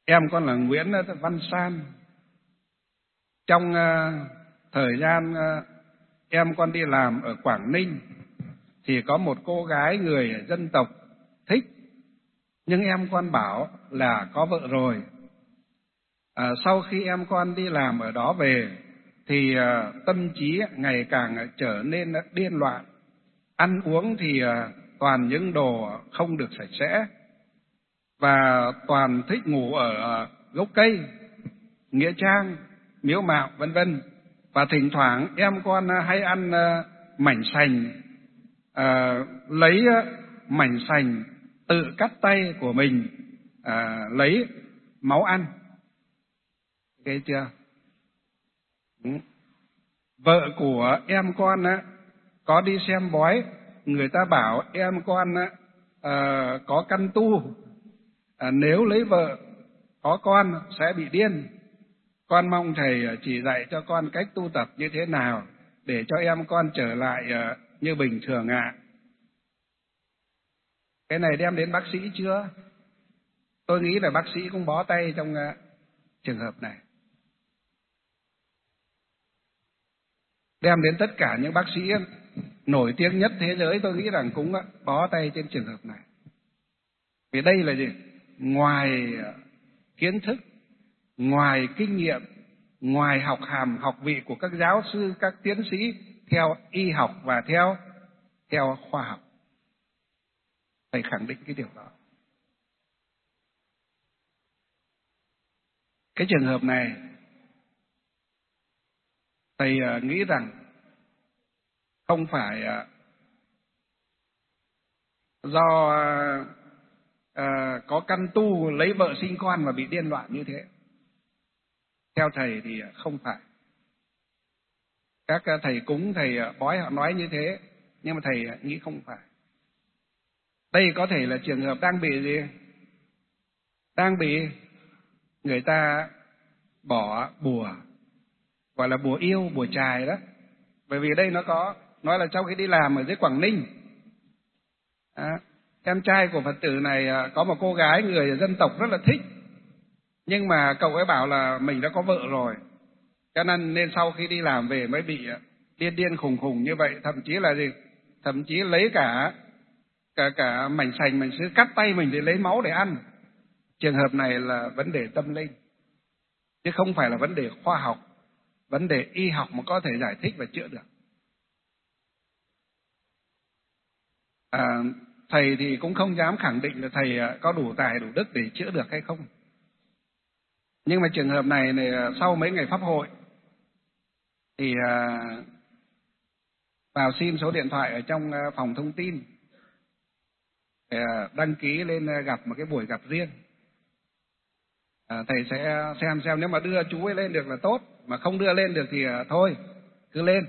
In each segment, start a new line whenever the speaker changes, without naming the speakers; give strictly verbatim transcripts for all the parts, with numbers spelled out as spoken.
Em con là Nguyễn Văn San. Trong uh, thời gian uh, em con đi làm ở Quảng Ninh thì có một cô gái người dân tộc thích, nhưng em con bảo là có vợ rồi. À, sau khi em con đi làm ở đó về thì uh, tâm trí ngày càng trở nên điên loạn, ăn uống thì uh, toàn những đồ không được sạch sẽ, và toàn thích ngủ ở uh, gốc cây, nghĩa trang, miếu mạo vân vân. Và thỉnh thoảng em con uh, hay ăn uh, mảnh sành, uh, lấy uh, mảnh sành tự cắt tay của mình, uh, lấy máu ăn. Nghe chưa? Ừ. Vợ của em con á, có đi xem bói, người ta bảo em con á, à, có căn tu, à, nếu lấy vợ có con sẽ bị điên. Con mong thầy chỉ dạy cho con cách tu tập như thế nào để cho em con trở lại à, như bình thường ạ. À. Cái này đem đến bác sĩ chưa? Tôi nghĩ là bác sĩ cũng bó tay trong uh, trường hợp này. Đem đến tất cả những bác sĩ nổi tiếng nhất thế giới, tôi nghĩ rằng cũng bó tay trên trường hợp này. Vì đây là gì? Ngoài kiến thức, ngoài kinh nghiệm, ngoài học hàm, học vị của các giáo sư, các tiến sĩ theo y học và theo theo khoa học. Thầy khẳng định cái điều đó. Cái trường hợp này, thầy nghĩ rằng không phải do à, có căn tu lấy vợ sinh con mà bị điên loạn như thế. Theo thầy thì không phải. Các thầy cúng, thầy bói họ nói như thế, nhưng mà thầy nghĩ không phải. Đây có thể là trường hợp đang bị gì? Đang bị người ta bỏ bùa, gọi là bùa yêu, bùa chài đó. Bởi vì đây nó có nói là trong khi đi làm ở dưới Quảng Ninh, à, em trai của Phật tử này có một cô gái người dân tộc rất là thích, nhưng mà cậu ấy bảo là mình đã có vợ rồi, cho nên nên sau khi đi làm về mới bị điên điên khùng khùng như vậy. Thậm chí là gì? Thậm chí lấy cả cả cả mảnh sành, mảnh sứ cắt tay mình để lấy máu để ăn. Trường hợp này là vấn đề tâm linh, chứ không phải là vấn đề khoa học, vấn đề y học mà có thể giải thích và chữa được. À, thầy thì cũng không dám khẳng định là thầy có đủ tài đủ đức để chữa được hay không. Nhưng mà trường hợp này, này sau mấy ngày pháp hội thì à, vào xin số điện thoại ở trong phòng thông tin để đăng ký lên gặp một cái buổi gặp riêng. À, thầy sẽ xem xem nếu mà đưa chú ấy lên được là tốt, mà không đưa lên được thì à, thôi cứ lên.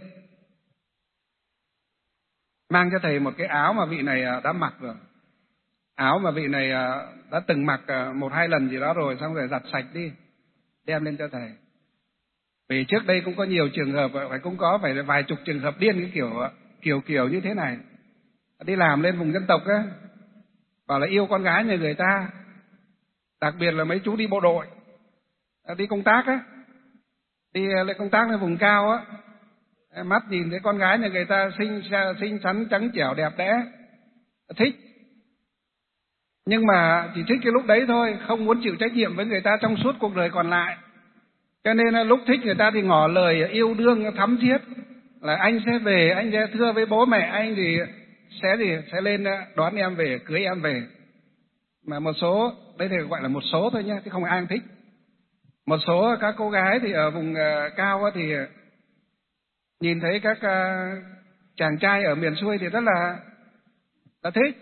Mang cho thầy một cái áo mà vị này đã mặc rồi, áo mà vị này đã từng mặc một hai lần gì đó rồi, xong rồi giặt sạch đi, đem lên cho thầy. Vì trước đây cũng có nhiều trường hợp, phải cũng có phải vài chục trường hợp điên cái kiểu kiểu kiểu như thế này. Đi làm lên vùng dân tộc á, bảo là yêu con gái nhà người ta, đặc biệt là mấy chú đi bộ đội, đi công tác á, đi lên công tác lên vùng cao á, mắt nhìn thấy con gái nhà người ta xinh xinh xắn trắng trẻo đẹp đẽ, thích, nhưng mà chỉ thích cái lúc đấy thôi, không muốn chịu trách nhiệm với người ta trong suốt cuộc đời còn lại. Cho nên lúc thích người ta thì ngỏ lời yêu đương thắm thiết, là anh sẽ về, anh sẽ thưa với bố mẹ anh thì sẽ gì sẽ lên đón em về, cưới em về. Mà một số, đây thì gọi là một số thôi nhé, chứ không ai thích. Một số các cô gái thì ở vùng cao thì nhìn thấy các chàng trai ở miền xuôi thì rất là là thích.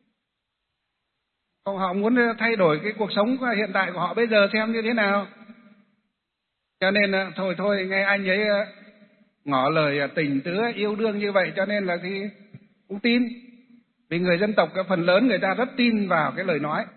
Còn họ muốn thay đổi cái cuộc sống hiện tại của họ bây giờ xem như thế nào. Cho nên thôi thôi nghe anh ấy ngỏ lời tình tứ yêu đương như vậy, cho nên là thì cũng tin. Vì người dân tộc phần lớn người ta rất tin vào cái lời nói.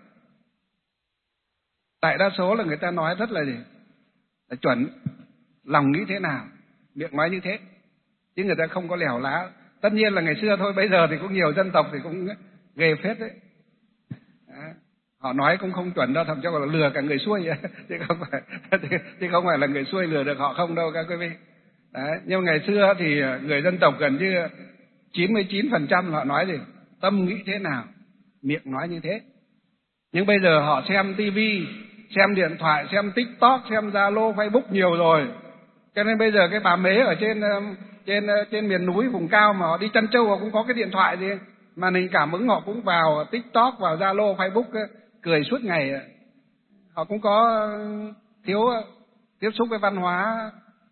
Đại đa số là người ta nói rất là gì? Là chuẩn, lòng nghĩ thế nào, miệng nói như thế, chứ người ta không có lèo lá. Tất nhiên là ngày xưa thôi, bây giờ thì cũng nhiều dân tộc thì cũng ghê phết đấy. Đó. Họ nói cũng không chuẩn đâu, thậm chí còn là lừa cả người xuôi chứ không phải chứ không phải là người xuôi lừa được họ không đâu các quý vị. Đấy, nhưng mà ngày xưa thì người dân tộc gần như chín mươi chín phần trăm họ nói gì tâm nghĩ thế nào, miệng nói như thế. Nhưng bây giờ họ xem tivi, xem điện thoại, xem TikTok, xem Zalo, Facebook nhiều rồi. Cho nên bây giờ cái bà mế ở trên trên trên miền núi vùng cao mà họ đi chăn trâu họ cũng có cái điện thoại gì, màn hình cảm ứng họ cũng vào TikTok, vào Zalo, Facebook cười suốt ngày. Họ cũng có thiếu tiếp xúc với văn hóa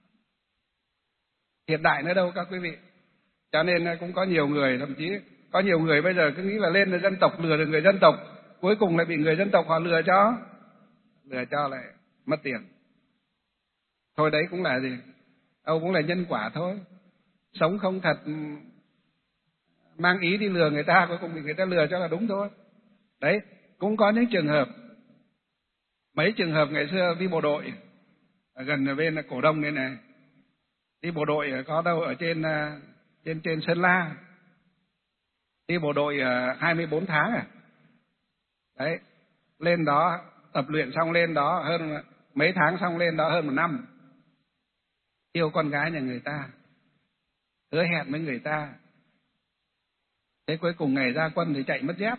hiện đại nữa đâu các quý vị. Cho nên cũng có nhiều người, thậm chí có nhiều người bây giờ cứ nghĩ là lên là dân tộc lừa được người dân tộc, cuối cùng lại bị người dân tộc họ lừa cho, lừa cho lại mất tiền. Thôi đấy cũng là gì? Âu cũng là nhân quả thôi. Sống không thật, mang ý đi lừa người ta, cuối cùng bị người ta lừa cho là đúng thôi. Đấy, cũng có những trường hợp, mấy trường hợp ngày xưa đi bộ đội ở gần ở bên Cổ Đông đây này, đi bộ đội có đâu ở trên trên trên Sơn La, đi bộ đội hai mươi bốn tháng à. Đấy, lên đó tập luyện xong lên đó hơn mấy tháng, xong lên đó hơn một năm, yêu con gái nhà người ta, hứa hẹn với người ta. Thế cuối cùng ngày ra quân thì chạy mất dép.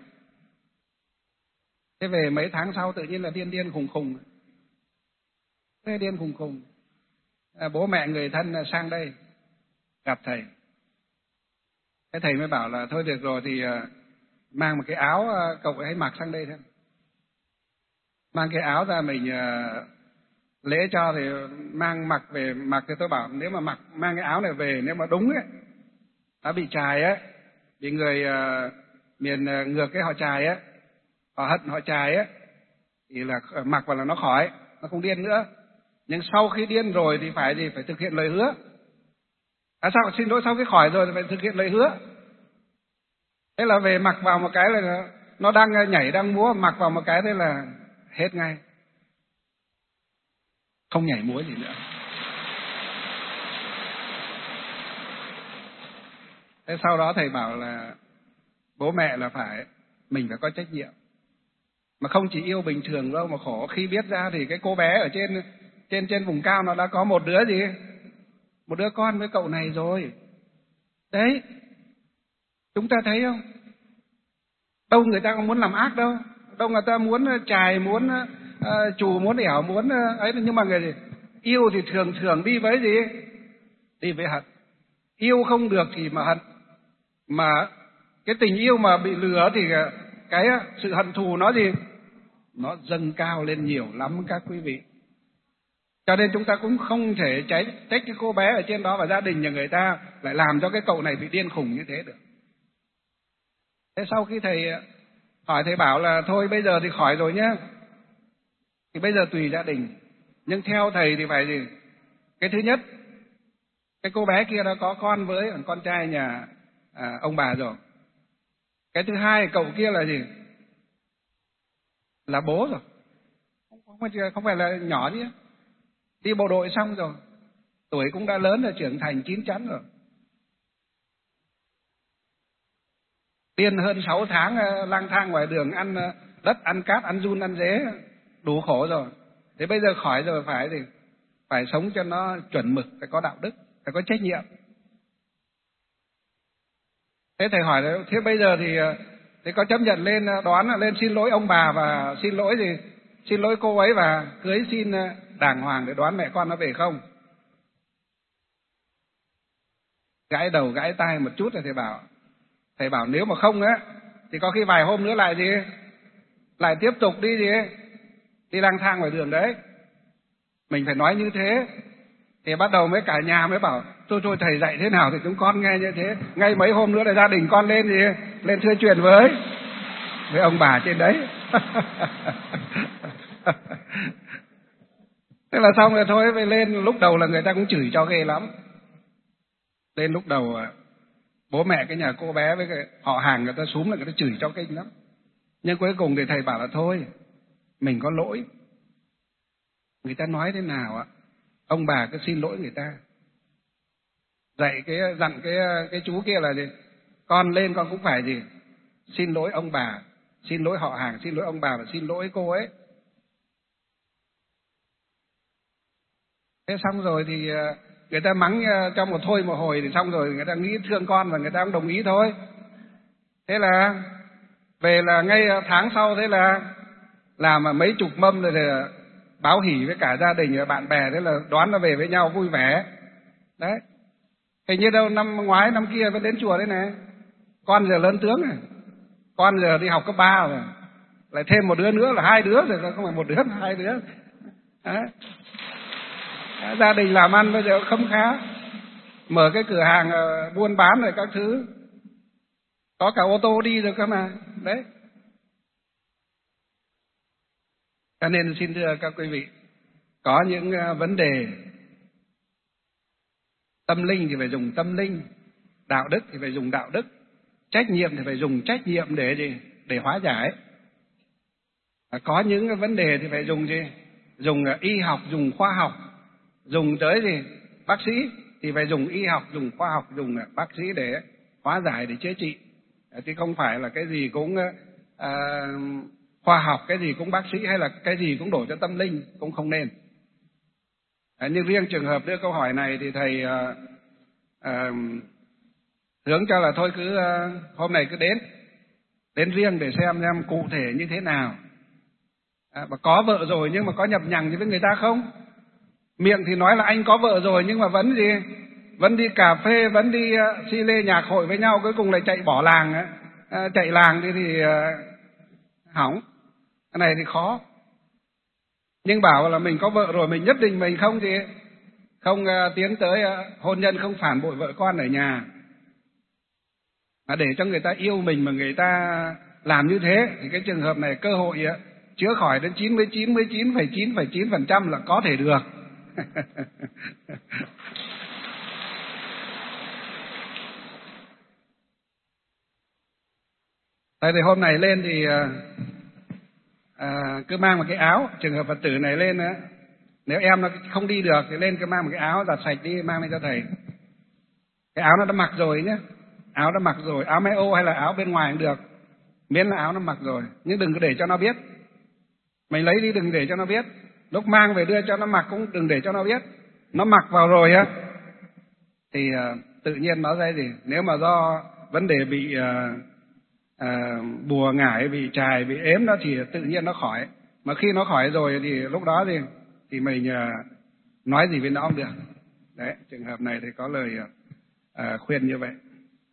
Thế về mấy tháng sau tự nhiên là điên điên khùng khùng. Thế điên khùng khùng. À, bố mẹ người thân sang đây gặp thầy. Thế thầy mới bảo là thôi được rồi thì mang một cái áo cậu ấy mặc sang đây thôi. Mang cái áo ra mình lễ cho thì mang mặc về mặc. Thì tôi bảo nếu mà mặc mang cái áo này về, nếu mà đúng ấy, đã bị chài ấy, bị người uh, miền uh, ngược cái họ chài ấy, họ hận họ chài ấy, thì là mặc vào là nó khỏi, nó không điên nữa. Nhưng sau khi điên rồi thì phải gì phải thực hiện lời hứa. À sao xin lỗi, sau khi khỏi rồi thì phải thực hiện lời hứa. Thế là về mặc vào một cái là nó đang nhảy đang múa, mặc vào một cái thế là hết ngay, không nhảy múa gì nữa. Thế sau đó thầy bảo là bố mẹ là phải, mình phải có trách nhiệm. Mà không chỉ yêu bình thường đâu mà khổ khi biết ra thì cái cô bé ở trên trên trên vùng cao nó đã có một đứa gì, một đứa con với cậu này rồi. Đấy, chúng ta thấy không? Đâu người ta không muốn làm ác đâu, đâu người ta muốn chài, muốn uh, chù, muốn ẻo, muốn uh, ấy, nhưng mà người gì yêu thì thường thường đi với gì, đi với hận. Yêu không được thì mà hận, mà cái tình yêu mà bị lừa thì cái sự hận thù nó gì, nó dâng cao lên nhiều lắm các quý vị. Cho nên chúng ta cũng không thể trách trách cái cô bé ở trên đó và gia đình nhà người ta lại làm cho cái cậu này bị điên khùng như thế được. Thế sau khi thầy hỏi, thầy bảo là thôi bây giờ thì khỏi rồi nhá, thì bây giờ tùy gia đình. Nhưng theo thầy thì phải gì, cái thứ nhất, cái cô bé kia đã có con với con trai nhà à, ông bà rồi. Cái thứ hai, cậu kia là gì, là bố rồi, không phải, không phải là nhỏ chứ. Đi bộ đội xong rồi, tuổi cũng đã lớn rồi, trưởng thành chín chắn rồi. Điên hơn sáu tháng lang thang ngoài đường, ăn đất, ăn cát, ăn giun, ăn dế, đủ khổ rồi. Thế bây giờ khỏi rồi phải thì phải sống cho nó chuẩn mực, phải có đạo đức, phải có trách nhiệm. Thế thầy hỏi là thế bây giờ thì thì có chấp nhận lên đoán là lên xin lỗi ông bà và xin lỗi gì, xin lỗi cô ấy và cưới xin đàng hoàng để đoán mẹ con nó về không? Gãi đầu gãi tai một chút là thầy bảo thầy bảo nếu mà không á thì có khi vài hôm nữa lại gì, lại tiếp tục đi gì, đi lang thang ngoài đường đấy. Mình phải nói như thế thì bắt đầu mới cả nhà mới bảo thôi thôi thầy dạy thế nào thì chúng con nghe như thế. Ngay mấy hôm nữa là gia đình con lên gì, lên thưa chuyện với với ông bà trên đấy. Thế là xong rồi thôi, phải lên. Lúc đầu là người ta cũng chửi cho ghê lắm. Lên lúc đầu bố mẹ cái nhà cô bé với cái họ hàng người ta xúm lại, người ta chửi cho kinh lắm. Nhưng cuối cùng thì thầy bảo là thôi, mình có lỗi, người ta nói thế nào ạ, ông bà cứ xin lỗi người ta. Dạy cái dặn cái cái chú kia là gì, con lên con cũng phải gì, xin lỗi ông bà, xin lỗi họ hàng, xin lỗi ông bà và xin lỗi cô ấy. Thế xong rồi thì người ta mắng cho một thôi một hồi thì xong rồi người ta nghĩ thương con và người ta cũng đồng ý thôi. Thế là về là ngay tháng sau thế là làm mà mấy chục mâm rồi thì báo hỉ với cả gia đình và bạn bè, thế là đoán nó về với nhau vui vẻ. Đấy. Hình như đâu năm ngoái năm kia vẫn đến chùa đấy này. Con giờ lớn tướng này. Con giờ đi học cấp ba rồi. Lại thêm một đứa nữa là hai đứa rồi, không phải một đứa mà hai đứa. Đấy. Gia đình làm ăn bây giờ không khá. Mở cái cửa hàng buôn bán rồi các thứ. Có cả ô tô đi rồi cơ mà. Đấy. Cho nên xin thưa các quý vị, có những vấn đề tâm linh thì phải dùng tâm linh, đạo đức thì phải dùng đạo đức, trách nhiệm thì phải dùng trách nhiệm để gì? Để hóa giải. Có những vấn đề thì phải dùng gì? Dùng y học, dùng khoa học, dùng tới gì? Bác sĩ thì phải dùng y học, dùng khoa học, dùng bác sĩ để hóa giải, để chữa trị. Chứ không phải là cái gì cũng à, khoa học, cái gì cũng bác sĩ, hay là cái gì cũng đổ cho tâm linh, cũng không nên. À, nhưng riêng trường hợp đưa câu hỏi này thì thầy à, à, hướng cho là thôi cứ à, hôm nay cứ đến đến riêng để xem xem cụ thể như thế nào. À, và có vợ rồi nhưng mà có nhập nhằng gì với người ta không? Miệng thì nói là anh có vợ rồi nhưng mà vẫn gì? Vẫn đi cà phê, vẫn đi uh, xi lê nhạc hội với nhau, cuối cùng lại chạy bỏ làng. Uh, chạy làng thì, thì uh, hỏng. Cái này thì khó. Nhưng bảo là mình có vợ rồi, mình nhất định mình không gì? Không uh, tiến tới uh, hôn nhân, không phản bội vợ con ở nhà. Mà để cho người ta yêu mình mà người ta làm như thế, thì cái trường hợp này cơ hội uh, chữa khỏi đến chín mươi chín phẩy chín phẩy chín phẩy chín phần trăm là có thể được. Tại vì hôm này lên thì à, cứ mang một cái áo, trường hợp Phật tử này lên á, nếu em nó không đi được thì lên cứ mang một cái áo giặt sạch đi, mang lên cho thầy. Cái áo nó đã mặc rồi nhé, áo đã mặc rồi, áo may ô hay là áo bên ngoài cũng được, miễn là áo nó mặc rồi, nhưng đừng có để cho nó biết. Mình lấy đi đừng để cho nó biết, lúc mang về đưa cho nó mặc cũng đừng để cho nó biết. Nó mặc vào rồi á thì uh, tự nhiên nó ra gì, nếu mà do vấn đề bị uh, uh, bùa ngải, bị trài, bị ếm đó thì tự nhiên nó khỏi. Mà khi nó khỏi rồi thì lúc đó thì thì mình uh, nói gì với nó không được. Đấy, trường hợp này thì có lời uh, khuyên như vậy.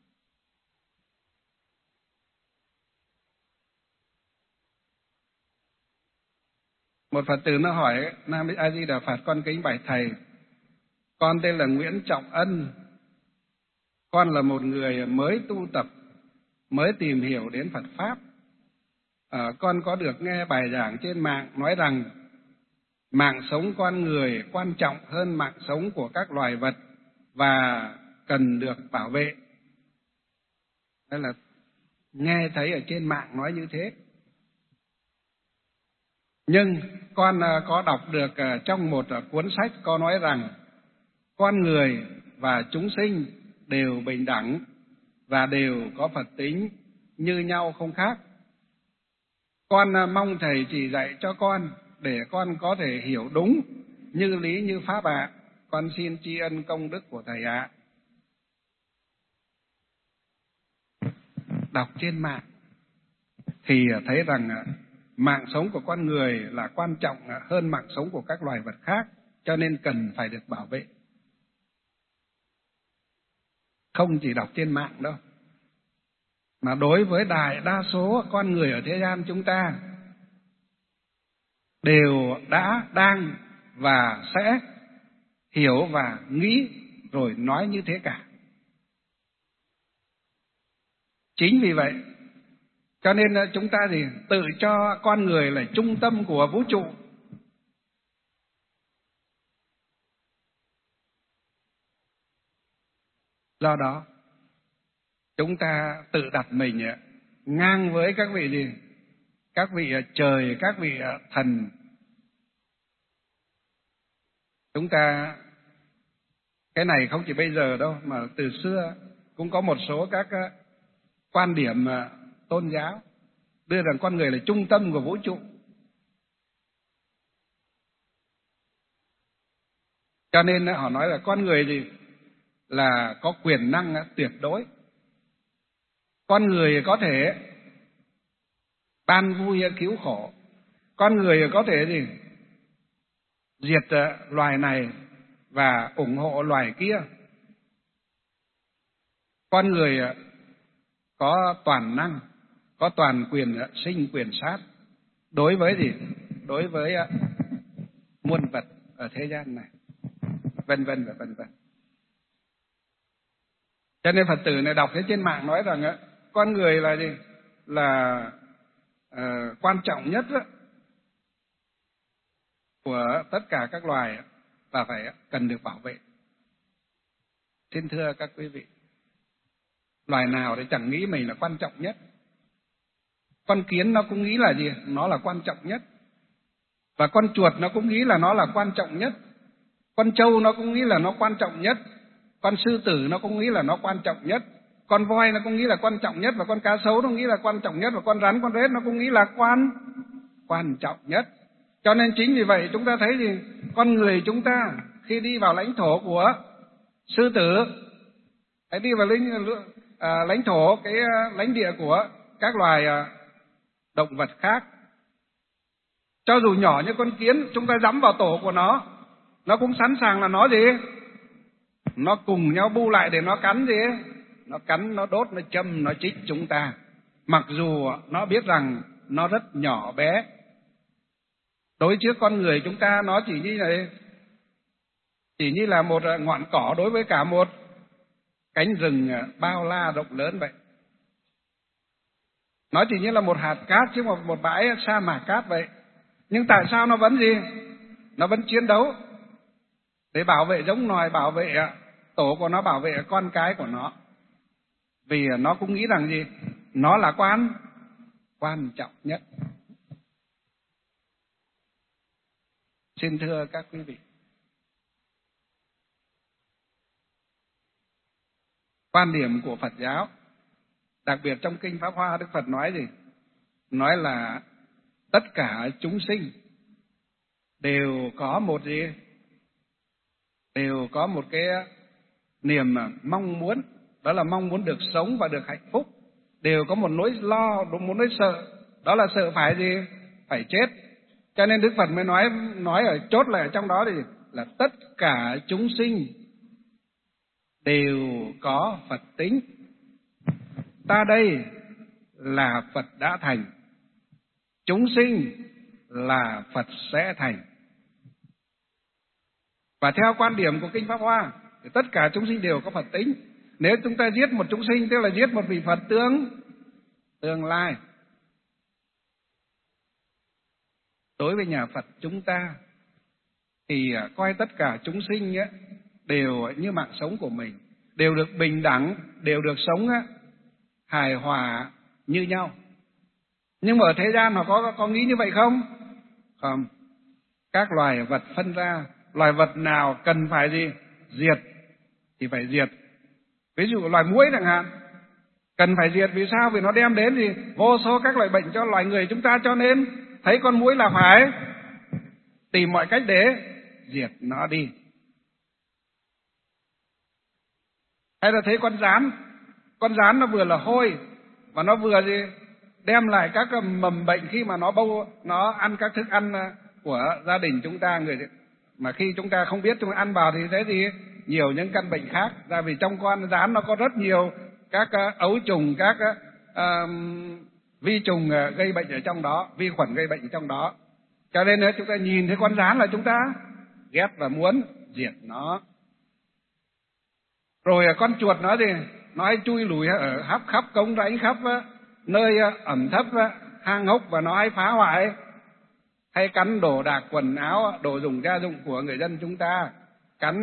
Một Phật tử nó hỏi: Nam A Di Đà Phật, con kính bạch thầy, con tên là Nguyễn Trọng Ân, con là một người mới tu tập, mới tìm hiểu đến Phật Pháp. À, con có được nghe bài giảng trên mạng nói rằng mạng sống con người quan trọng hơn mạng sống của các loài vật và cần được bảo vệ. Đây là nghe thấy ở trên mạng nói như thế. Nhưng con có đọc được trong một cuốn sách có nói rằng con người và chúng sinh đều bình đẳng và đều có Phật tính như nhau không khác. Con mong thầy chỉ dạy cho con để con có thể hiểu đúng như lý như pháp ạ. À. Con xin tri ân công đức của thầy ạ. À. Đọc trên mạng thì thấy rằng mạng sống của con người là quan trọng hơn mạng sống của các loài vật khác, cho nên cần phải được bảo vệ. Không chỉ đọc trên mạng đâu, mà đối với đại đa số con người ở thế gian chúng ta đều đã, đang và sẽ hiểu và nghĩ rồi nói như thế cả. Chính vì vậy cho nên chúng ta thì tự cho con người là trung tâm của vũ trụ. Do đó chúng ta tự đặt mình ngang với các vị gì? Các vị trời, các vị thần. Chúng ta, cái này không chỉ bây giờ đâu, mà từ xưa cũng có một số các quan điểm tôn giáo đưa rằng con người là trung tâm của vũ trụ. Cho nên họ nói là con người gì là có quyền năng tuyệt đối. Con người có thể ban vui cứu khổ. Con người có thể gì diệt loài này và ủng hộ loài kia. Con người có toàn năng, có toàn quyền sinh quyền sát đối với gì? Đối với muôn vật ở thế gian này, vân vân và vân vân. Cho nên Phật tử này đọc thấy trên mạng nói rằng con người là gì? Là uh, quan trọng nhất đó, của tất cả các loài và phải cần được bảo vệ. Xin thưa các quý vị, loài nào thì chẳng nghĩ mình là quan trọng nhất. Con kiến nó cũng nghĩ là gì? Nó là quan trọng nhất. Và con chuột nó cũng nghĩ là nó là quan trọng nhất. Con trâu nó cũng nghĩ là nó quan trọng nhất. Con sư tử nó cũng nghĩ là nó quan trọng nhất. Con voi nó cũng nghĩ là quan trọng nhất. Và con cá sấu nó nghĩ là quan trọng nhất. Và con rắn, con rết nó cũng nghĩ là quan quan trọng nhất. Cho nên chính vì vậy chúng ta thấy gì? Con người chúng ta khi đi vào lãnh thổ của sư tử, hãy đi vào lãnh, à, lãnh thổ, cái lãnh địa của các loài à, động vật khác. Cho dù nhỏ như con kiến, chúng ta dẫm vào tổ của nó, nó cũng sẵn sàng là nó gì? Nó cùng nhau bu lại để nó cắn gì? Nó cắn, nó đốt, nó châm, nó chích chúng ta. Mặc dù nó biết rằng nó rất nhỏ bé. Đối trước con người chúng ta nó chỉ như là, chỉ như là một ngọn cỏ đối với cả một cánh rừng bao la rộng lớn vậy. Nó chỉ như là một hạt cát chứ một, một bãi sa mạc cát vậy. Nhưng tại sao nó vẫn gì? Nó vẫn chiến đấu để bảo vệ giống nòi, bảo vệ tổ của nó, bảo vệ con cái của nó. Vì nó cũng nghĩ rằng gì? Nó là quan quan trọng nhất. Xin thưa các quý vị, quan điểm của Phật giáo, đặc biệt trong Kinh Pháp Hoa, Đức Phật nói gì? Nói là tất cả chúng sinh đều có một gì? Đều có một cái niềm mong muốn, đó là mong muốn được sống và được hạnh phúc. Đều có một nỗi lo, một nỗi sợ, đó là sợ phải gì? Phải chết. Cho nên Đức Phật mới nói nói ở chốt lại ở trong đó thì là tất cả chúng sinh đều có Phật tính. Ta đây là Phật đã thành, chúng sinh là Phật sẽ thành. Và theo quan điểm của Kinh Pháp Hoa thì tất cả chúng sinh đều có Phật tính. Nếu chúng ta giết một chúng sinh tức là giết một vị Phật tương tương lai. Đối với nhà Phật chúng ta thì coi tất cả chúng sinh ấy, đều như mạng sống của mình, đều được bình đẳng, đều được sống ấy, hài hòa như nhau. Nhưng mà ở thế gian họ có, có nghĩ như vậy không? Không. Các loài vật phân ra, loài vật nào cần phải gì? Diệt thì phải diệt. Ví dụ loài muỗi chẳng hạn, cần phải diệt vì sao? Vì nó đem đến gì? Vô số các loại bệnh cho loài người chúng ta, cho nên thấy con muỗi là phải tìm mọi cách để diệt nó đi. Hay là thấy con gián, con gián nó vừa là hôi và nó vừa gì? Đem lại các mầm bệnh khi mà nó bâu, nó ăn các thức ăn của gia đình chúng ta, người mà khi chúng ta không biết chúng ta ăn vào thì thấy gì? Nhiều những căn bệnh khác. Ra vì trong con gián nó có rất nhiều các ấu trùng, các uh, vi trùng gây bệnh ở trong đó, vi khuẩn gây bệnh ở trong đó. Cho nên nếu chúng ta nhìn thấy con gián là chúng ta ghét và muốn diệt nó. Rồi con chuột nó thì nó hay chui lùi ở khắp khắp cống rãnh, khắp nơi ẩm thấp, hang hốc, và nó hay phá hoại, hay cắn đổ đạc quần áo, đồ dùng gia dụng của người dân chúng ta, cắn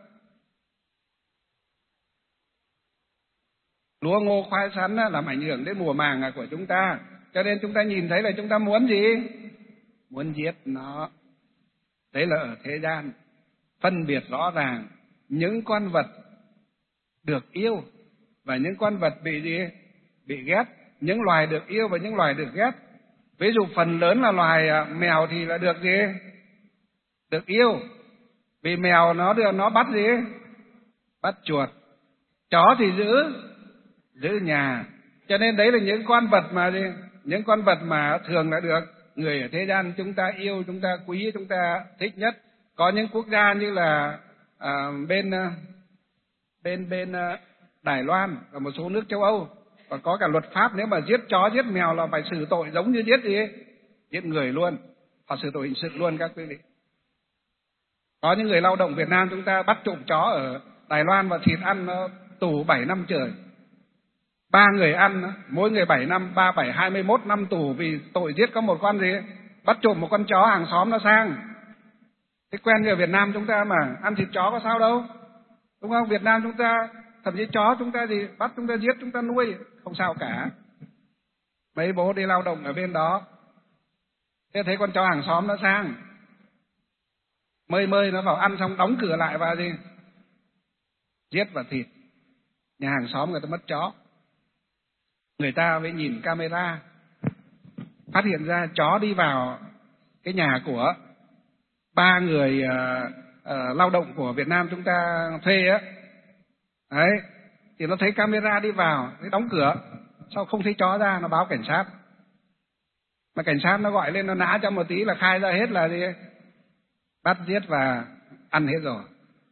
lúa ngô khoai sắn làm ảnh hưởng đến mùa màng của chúng ta. Cho nên chúng ta nhìn thấy là chúng ta muốn gì? Muốn giết nó. Đấy là ở thế gian phân biệt rõ ràng những con vật được yêu và những con vật bị gì? Bị ghét. những loài được yêu và những loài được ghét. Ví dụ phần lớn là loài mèo thì là được gì? Được yêu. Vì mèo nó được nó bắt gì? Bắt chuột. Chó thì giữ giữ nhà. Cho nên đấy là những con vật mà gì? Những con vật mà thường là được người ở thế gian chúng ta yêu, chúng ta quý, chúng ta thích nhất. Có những quốc gia như là à, bên bên bên Đài Loan và một số nước châu Âu, và có cả luật pháp nếu mà giết chó giết mèo là phải xử tội giống như giết gì giết người luôn, họ xử tội hình sự luôn các quý vị. Có những người lao động Việt Nam chúng ta bắt trộm chó ở Đài Loan và thịt ăn nó tù bảy năm trời. Ba người ăn mỗi người bảy năm, ba bảy hai mươi mốt năm tù vì tội giết có một con gì bắt trộm một con chó hàng xóm nó sang. Thế quen người Việt Nam chúng ta mà ăn thịt chó có sao đâu, đúng không? Việt Nam chúng ta thậm chí chó chúng ta gì bắt chúng ta giết chúng ta nuôi không sao cả. Mấy bố đi lao động ở bên đó, thế thấy con chó hàng xóm nó sang, mơi mơi nó vào ăn xong đóng cửa lại và gì giết và thịt. Nhà hàng xóm người ta mất chó, người ta mới nhìn camera phát hiện ra chó đi vào cái nhà của ba người uh, uh, lao động của Việt Nam chúng ta thuê á, đấy thì nó thấy camera đi vào, nó đóng cửa, sao không thấy chó ra, nó báo cảnh sát, mà cảnh sát nó gọi lên nó nã cho một tí là khai ra hết là gì bắt giết và ăn hết rồi.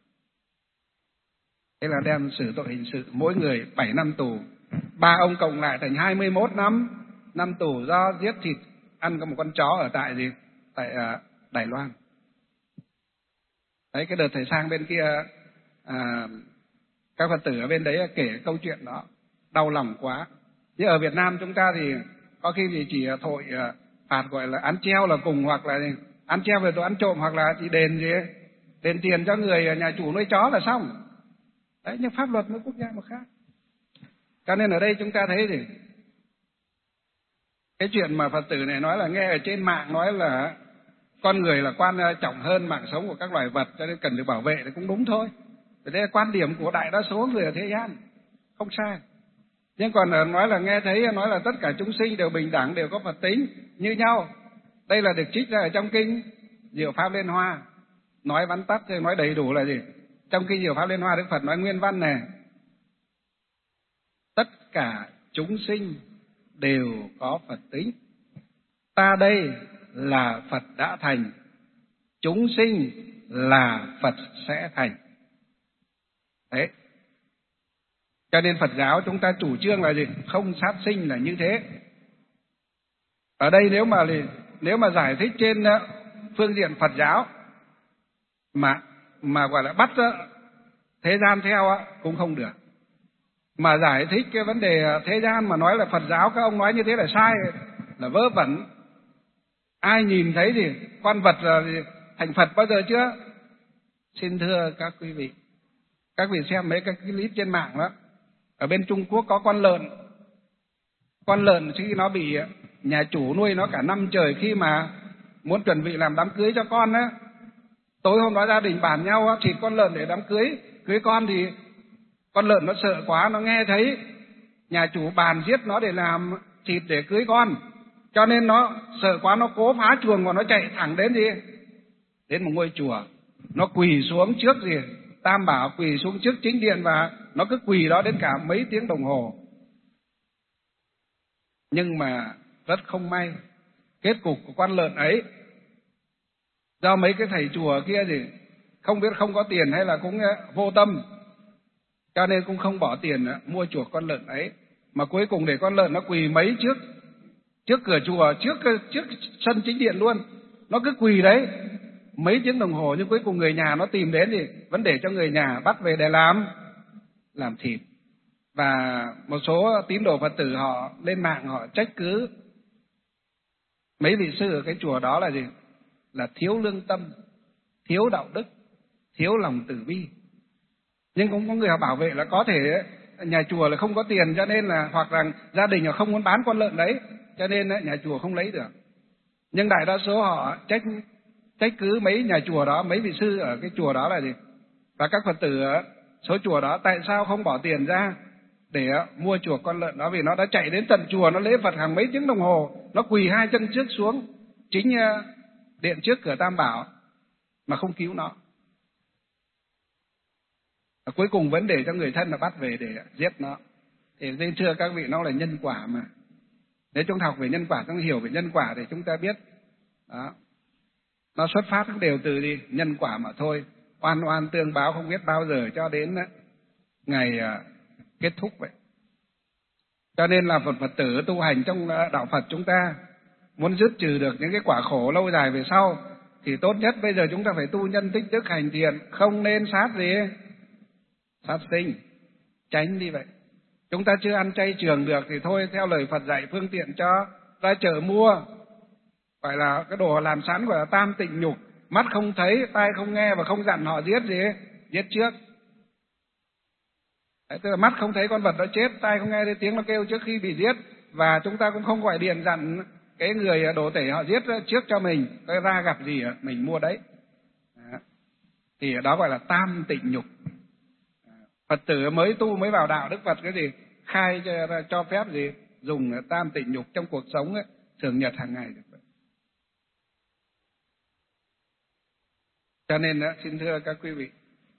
Thế là đem xử tội hình sự mỗi người bảy năm tù, ba ông cộng lại thành hai mươi mốt năm năm tù do giết thịt ăn có một con chó ở tại gì tại uh, Đài Loan. Đấy, cái đợt thầy sang bên kia à, các Phật tử ở bên đấy kể câu chuyện đó đau lòng quá. Nhưng ở Việt Nam chúng ta thì có khi thì chỉ thổi uh, phạt gọi là án treo là cùng, hoặc là gì? Án treo về tội ăn trộm, hoặc là chỉ đền gì ấy, đền tiền cho người nhà chủ nuôi chó là xong. Đấy, nhưng pháp luật mỗi quốc gia một khác. Cho nên ở đây chúng ta thấy gì cái chuyện mà Phật tử này nói là nghe ở trên mạng nói là con người là quan trọng hơn mạng sống của các loài vật cho nên cần được bảo vệ thì cũng đúng thôi. Đây là quan điểm của đại đa số người ở thế gian, không sai. Nhưng còn nói là nghe thấy nói là tất cả chúng sinh đều bình đẳng, đều có Phật tính như nhau. Đây là được trích ra ở trong kinh Diệu Pháp Liên Hoa. Nói vắn tắt thì nói đầy đủ là gì? Trong kinh Diệu Pháp Liên Hoa Đức Phật nói nguyên văn này: tất cả chúng sinh đều có Phật tính. Ta đây là Phật đã thành, chúng sinh là Phật sẽ thành. Đấy. Cho nên Phật giáo chúng ta chủ trương là gì? Không sát sinh là như thế. Ở đây nếu mà nếu mà giải thích trên phương diện Phật giáo mà mà gọi là bắt thế gian theo cũng không được. Mà giải thích cái vấn đề thế gian mà nói là Phật giáo các ông nói như thế là sai, là vớ vẩn. Ai nhìn thấy gì con vật là thành Phật bao giờ chưa? Xin thưa các quý vị, các vị xem mấy cái clip trên mạng đó. Ở bên Trung Quốc có con lợn, con lợn khi nó bị nhà chủ nuôi nó cả năm trời, khi mà muốn chuẩn bị làm đám cưới cho con á, tối hôm đó gia đình bàn nhau thịt con lợn để đám cưới cưới con, thì con lợn nó sợ quá, nó nghe thấy nhà chủ bàn giết nó để làm thịt để cưới con, cho nên nó sợ quá, nó cố phá chuồng và nó chạy thẳng đến gì đến một ngôi chùa, nó quỳ xuống trước gì Tam Bảo, quỳ xuống trước chính điện, và nó cứ quỳ đó đến cả mấy tiếng đồng hồ. Nhưng mà rất không may, kết cục của con lợn ấy do mấy cái thầy chùa kia gì không biết không có tiền hay là cũng vô tâm, cho nên cũng không bỏ tiền mua chuộc con lợn ấy, mà cuối cùng để con lợn nó quỳ mấy trước trước cửa chùa, trước trước sân chính điện luôn, nó cứ quỳ đấy mấy tiếng đồng hồ. Nhưng cuối cùng người nhà nó tìm đến thì vẫn để cho người nhà bắt về để làm làm thịt. Và một số tín đồ Phật tử họ lên mạng họ trách cứ mấy vị sư ở cái chùa đó là gì? Là thiếu lương tâm, thiếu đạo đức, thiếu lòng từ bi. Nhưng cũng có người họ bảo vệ là có thể nhà chùa là không có tiền, cho nên là hoặc là gia đình họ không muốn bán con lợn đấy, cho nên nhà chùa không lấy được. Nhưng đại đa số họ trách trách cứ mấy nhà chùa đó, mấy vị sư ở cái chùa đó là gì? Và các Phật tử ở số chùa đó tại sao không bỏ tiền ra để mua chuộc con lợn đó, vì nó đã chạy đến tận chùa, nó lễ Phật hàng mấy tiếng đồng hồ, nó quỳ hai chân trước xuống chính điện trước cửa Tam Bảo mà không cứu nó. Và cuối cùng vẫn để cho người thân là bắt về để giết nó. Thì nên thưa các vị, nó là nhân quả mà. Nếu chúng ta học về nhân quả, chúng ta hiểu về nhân quả thì chúng ta biết đó, nó xuất phát đều từ đi nhân quả mà thôi. Oan oan tương báo không biết bao giờ cho đến ngày kết thúc vậy. Cho nên là Phật Phật tử tu hành trong đạo Phật, chúng ta muốn dứt trừ được những cái quả khổ lâu dài về sau thì tốt nhất bây giờ chúng ta phải tu nhân tích đức hành thiện, không nên sát gì sát sinh, tránh đi vậy. Chúng ta chưa ăn chay trường được thì thôi, theo lời Phật dạy, phương tiện cho ra chợ mua, gọi là cái đồ làm sẵn, gọi là tam tịnh nhục. Mắt không thấy, tai không nghe và không dặn họ giết gì, giết trước. Đấy, tức là mắt không thấy con vật đó chết, tai không nghe thấy tiếng nó kêu trước khi bị giết, và chúng ta cũng không gọi điện dặn cái người đổ tể họ giết trước cho mình, cái ra gặp gì mình mua đấy. Đó. Thì đó gọi là tam tịnh nhục. Phật tử mới tu mới vào đạo, Đức Phật cái gì khai cho, cho phép gì dùng tam tịnh nhục trong cuộc sống ấy, thường nhật hàng ngày được. Cho nên đó, xin thưa các quý vị,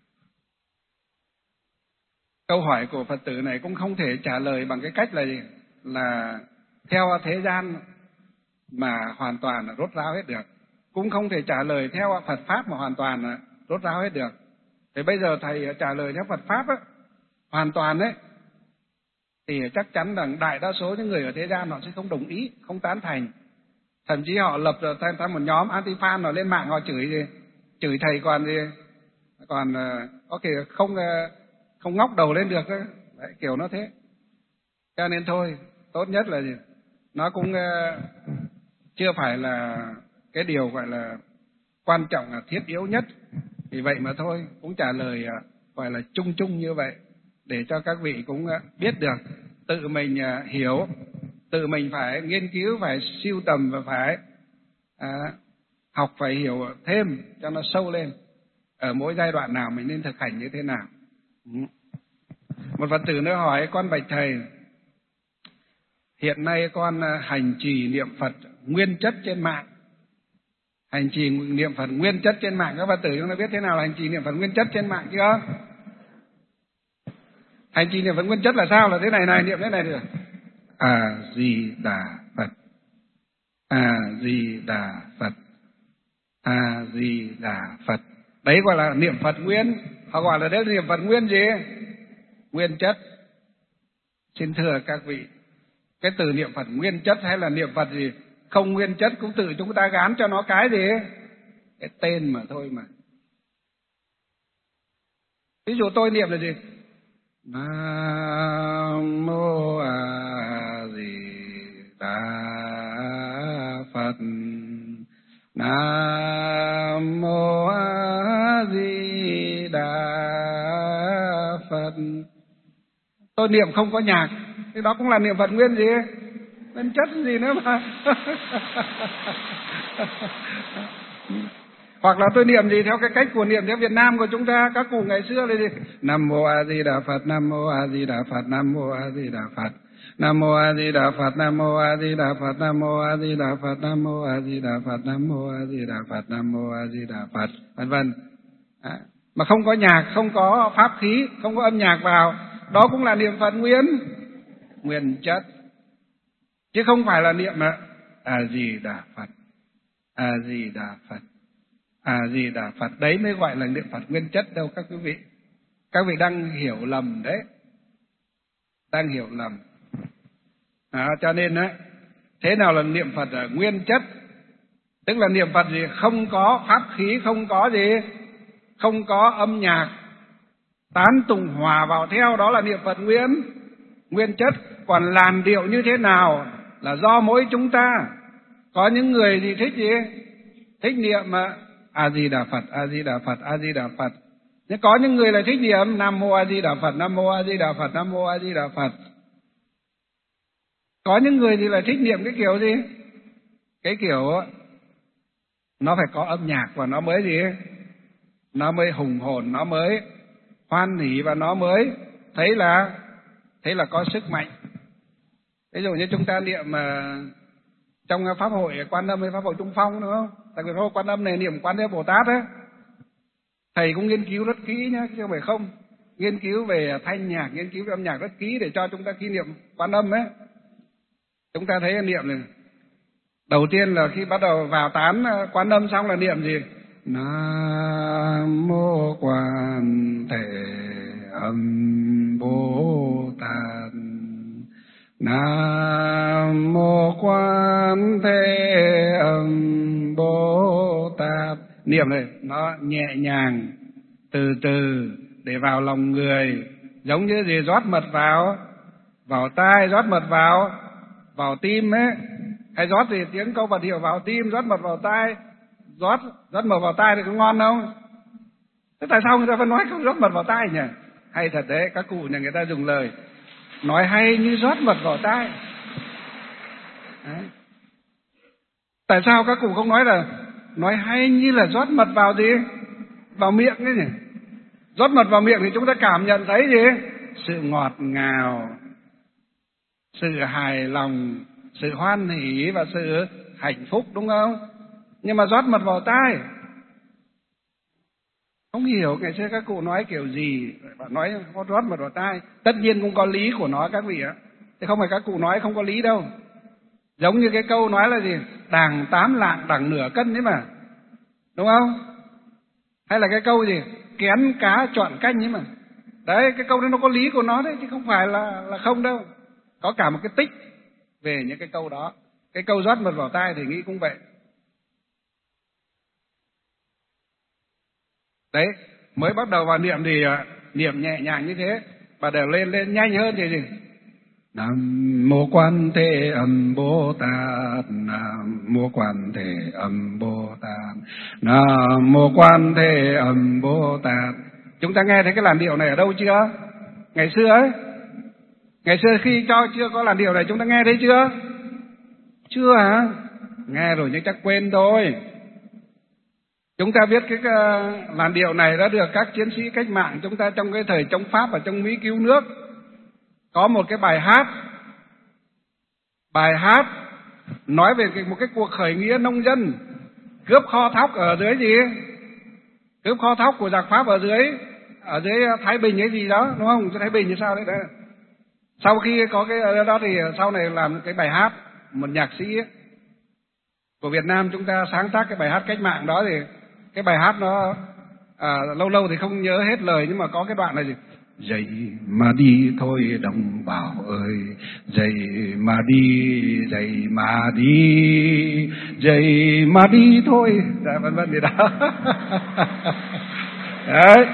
câu hỏi của Phật tử này cũng không thể trả lời bằng cái cách là gì là theo thế gian mà hoàn toàn là rốt ráo hết được, cũng không thể trả lời theo Phật pháp mà hoàn toàn là rốt ráo hết được. Thì bây giờ thầy trả lời theo Phật pháp ấy, hoàn toàn đấy, thì chắc chắn rằng đại đa số những người ở thế gian họ sẽ không đồng ý, không tán thành. Thậm chí họ lập ra thành một nhóm anti-fan, họ lên mạng họ chửi gì, chửi thầy còn gì, còn có thể không không ngóc đầu lên được đấy, đấy kiểu nó thế. Cho nên thôi, tốt nhất là gì, nó cũng chưa phải là cái điều gọi là quan trọng, là thiết yếu nhất. Vì vậy mà thôi, cũng trả lời gọi là chung chung như vậy, để cho các vị cũng biết được, tự mình hiểu, tự mình phải nghiên cứu, phải sưu tầm và phải à, học, phải hiểu thêm cho nó sâu lên, ở mỗi giai đoạn nào mình nên thực hành như thế nào. Một Phật tử nữa hỏi: con bạch thầy, hiện nay con hành trì niệm Phật nguyên chất trên mạng. Hành trì niệm Phật nguyên chất trên mạng, các Phật tử chúng ta biết thế nào là hành trì niệm Phật nguyên chất trên mạng chưa? Hành trì niệm Phật nguyên chất là sao? Là thế này này, niệm thế này được: A Di Đà Phật, A Di Đà Phật, A Di Đà Phật. Đấy gọi là niệm Phật nguyên. Họ gọi là đấy là niệm Phật nguyên gì? Nguyên chất. Xin thưa các vị, cái từ niệm Phật nguyên chất hay là niệm Phật gì không nguyên chất cũng tự chúng ta gán cho nó cái gì, cái tên mà thôi mà. Ví dụ tôi niệm là gì? Nam mô A Di Đà Phật, Nam mô A Di Đà Phật. Tôi niệm không có nhạc, thì đó cũng là niệm Phật nguyên gì? Nguyên chất gì nữa mà. Hoặc là tôi niệm gì theo cái cách của niệm theo Việt Nam của chúng ta, các cụ ngày xưa là gì? Nam mô A Di Đà Phật, Nam mô A Di Đà Phật, Nam mô A Di Đà Phật, Nam mô A Di Đà Phật, Nam mô A Di Đà Phật, Nam mô A Di Đà Phật, Nam mô A Di Đà Phật, Nam mô A Di Đà Phật, Nam mô A Di Đà Phật, vân vân. Mà không có nhạc, không có pháp khí, không có âm nhạc vào, đó cũng là niệm Phật nguyên nguyên chất, chứ không phải là niệm mà A Di Đà Phật, A Di Đà Phật, A Di Đà Phật. Đấy mới gọi là niệm Phật nguyên chất đâu các quý vị. Các vị đang hiểu lầm đấy, đang hiểu lầm. À, cho nên á, thế nào là niệm Phật ở nguyên chất? Tức là niệm Phật gì không có pháp khí, không có gì, không có âm nhạc, tán tụng hòa vào theo, đó là niệm Phật nguyên nguyên chất. Còn làn điệu như thế nào là do mỗi chúng ta. Có những người thì thích gì, thích niệm mà A Di Đà Phật, A Di Đà Phật, A Di Đà Phật. Nhưng có những người lại thích niệm Nam mô A Di Đà Phật, Nam mô A Di Đà Phật, Nam mô A Di Đà Phật. Có những người thì lại thích niệm cái kiểu gì, cái kiểu nó phải có âm nhạc và nó mới gì, nó mới hùng hồn, nó mới hoan hỉ và nó mới thấy là thế là có sức mạnh. Ví dụ như chúng ta niệm mà trong pháp hội Quan Âm hay pháp hội Trung Phong, đúng không? Tại vì pháp hội Quan Âm này niệm Quan Thế Bồ Tát á, thầy cũng nghiên cứu rất kỹ nhá, chứ không phải không. Nghiên cứu về thanh nhạc, nghiên cứu về âm nhạc rất kỹ để cho chúng ta khi niệm Quan Âm ấy, chúng ta thấy niệm này. Đầu tiên là khi bắt đầu vào tán Quan Âm xong là niệm gì? Nam mô Quan Thế Âm Bồ Tát. Nam mô Quan Thế Âm Bồ Tát. Niệm này nó nhẹ nhàng, từ từ để vào lòng người, giống như gì rót mật vào vào tai, rót mật vào vào tim ấy, hay rót gì tiếng câu Phật hiệu vào tim, rót mật vào tai, rót rót mật vào tai thì có ngon không? Thế tại sao người ta vẫn nói không rót mật vào tai nhỉ? Hay thật đấy, các cụ nhà người ta dùng lời nói hay như rót mật vào tai. Đấy. Tại sao các cụ không nói là nói hay như là rót mật vào gì? Vào miệng ấy nhỉ? Rót mật vào miệng thì chúng ta cảm nhận thấy gì? Sự ngọt ngào, sự hài lòng, sự hoan hỷ và sự hạnh phúc, đúng không? Nhưng mà rót mật vào tai, không hiểu ngày xưa các cụ nói kiểu gì, nói rót mật vào tai. Tất nhiên cũng có lý của nó các vị ạ. Thế không phải các cụ nói không có lý đâu. Giống như cái câu nói là gì? Đàng tám lạng đằng nửa cân đấy mà, đúng không? Hay là cái câu gì? Kén cá chọn canh ấy mà. Đấy, cái câu đó nó có lý của nó đấy, chứ không phải là là không đâu. Có cả một cái tích về những cái câu đó. Cái câu rót mật vào tai thì nghĩ cũng vậy. Đấy, mới bắt đầu vào niệm thì niệm nhẹ nhàng như thế, và đều lên lên nhanh hơn thì gì? Nam mô Quan Thế Âm Bồ Tát, Nam mô Quan Thế Âm Bồ Tát, Nam mô Quan Thế Âm Bồ Tát. Chúng ta nghe thấy cái làn điệu này ở đâu chưa? Ngày xưa ấy, ngày xưa khi cho chưa có làn điệu này chúng ta nghe thấy chưa? Chưa hả? Nghe rồi nhưng chắc quên thôi. Chúng ta biết cái làn điệu này đã được các chiến sĩ cách mạng chúng ta trong cái thời chống Pháp và trong Mỹ cứu nước có một cái bài hát, bài hát nói về một cái cuộc khởi nghĩa nông dân cướp kho thóc ở dưới gì? Cướp kho thóc của giặc Pháp ở dưới ở dưới Thái Bình hay gì đó, đúng không? Thái Bình như sao đấy, đấy. Sau khi có cái đó thì sau này làm cái bài hát, một nhạc sĩ ấy, của Việt Nam chúng ta sáng tác cái bài hát cách mạng đó, thì cái bài hát nó à, lâu lâu thì không nhớ hết lời, nhưng mà có cái đoạn này gì? Dậy mà đi thôi đồng bào ơi, dậy mà đi, dậy mà đi, dậy mà đi thôi, dạ, vân vân gì đó. Đấy.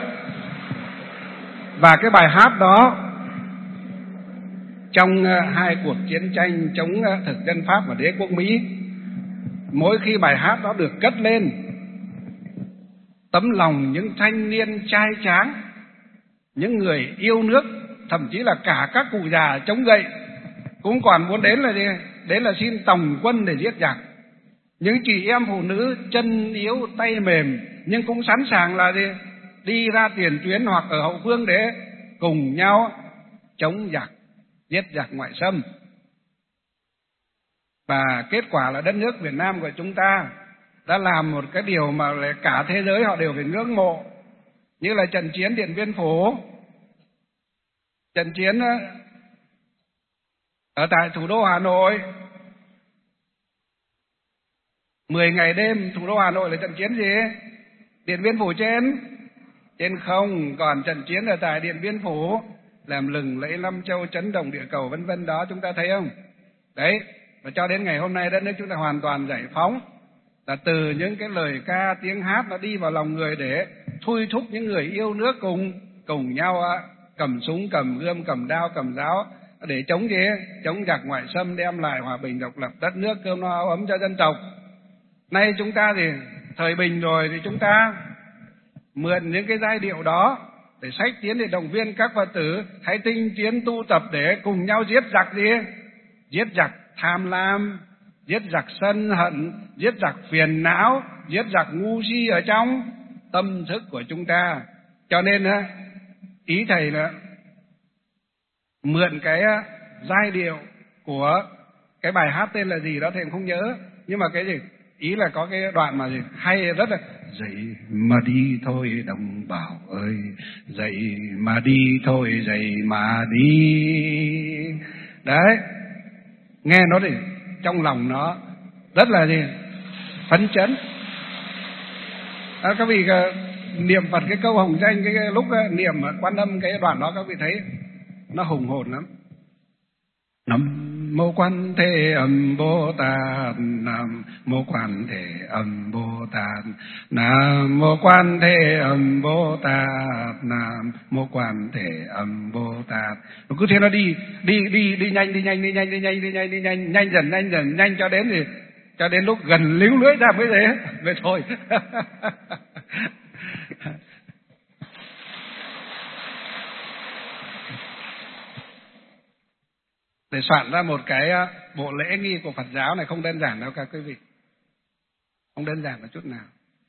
Và cái bài hát đó trong hai cuộc chiến tranh chống thực dân Pháp và đế quốc Mỹ, mỗi khi bài hát đó được cất lên, tấm lòng những thanh niên trai tráng, những người yêu nước, thậm chí là cả các cụ già chống gậy cũng còn muốn đến là gì? Đến là xin tòng quân để giết giặc. Những chị em phụ nữ chân yếu tay mềm nhưng cũng sẵn sàng là gì? Đi ra tiền tuyến hoặc ở hậu phương để cùng nhau chống giặc, giết giặc ngoại xâm. Và kết quả là đất nước Việt Nam của chúng ta đã làm một cái điều mà cả thế giới họ đều phải ngưỡng mộ, như là trận chiến Điện Biên Phủ, trận chiến ở tại thủ đô Hà Nội, mười ngày đêm thủ đô Hà Nội là trận chiến gì? Điện Biên Phủ trên trên không, còn trận chiến ở tại Điện Biên Phủ làm lừng lẫy năm châu, chấn động địa cầu, vân vân đó, chúng ta thấy không? Đấy, và cho đến ngày hôm nay đất nước chúng ta hoàn toàn giải phóng, là từ những cái lời ca tiếng hát nó đi vào lòng người để thôi thúc những người yêu nước cùng cùng nhau cầm súng, cầm gươm, cầm đao, cầm giáo để chống gì? Chống giặc ngoại xâm, đem lại hòa bình độc lập, đất nước cơm no áo ấm cho dân tộc. Nay chúng ta thì thời bình rồi, thì chúng ta mượn những cái giai điệu đó để sách tiến để động viên các Phật tử hãy tinh tiến tu tập để cùng nhau giết giặc gì? Giết giặc tham lam, giết giặc sân hận, giết giặc phiền não, giết giặc ngu si ở trong tâm thức của chúng ta. Cho nên ý thầy là mượn cái giai điệu của cái bài hát tên là gì đó thì em không nhớ, nhưng mà cái gì ý là có cái đoạn mà gì hay rất là: dậy mà đi thôi đồng bào ơi, dậy mà đi thôi, dậy mà đi. Đấy, nghe nó thì trong lòng nó rất là gì phấn chấn. À, các vị niệm Phật cái câu hồng danh, cái, cái lúc niệm Quan Âm cái đoạn đó các vị thấy nó hùng hồn lắm. Nam mô Quan Thế Âm Bồ Tát, Nam mô Quan Thế Âm Bồ Tát, Nam mô Quan Thế Âm Bồ Tát, Nam mô Quan Thế Âm Bồ Tát. Nó cứ thế nó đi đi đi đi nhanh đi nhanh đi nhanh đi nhanh đi nhanh đi nhanh nhanh dần nhanh dần nhanh cho đến thì cho đến lúc gần líu lưỡi ra mới thế về thôi. Để soạn ra một cái bộ lễ nghi của Phật giáo này không đơn giản đâu các quý vị, không đơn giản một chút nào.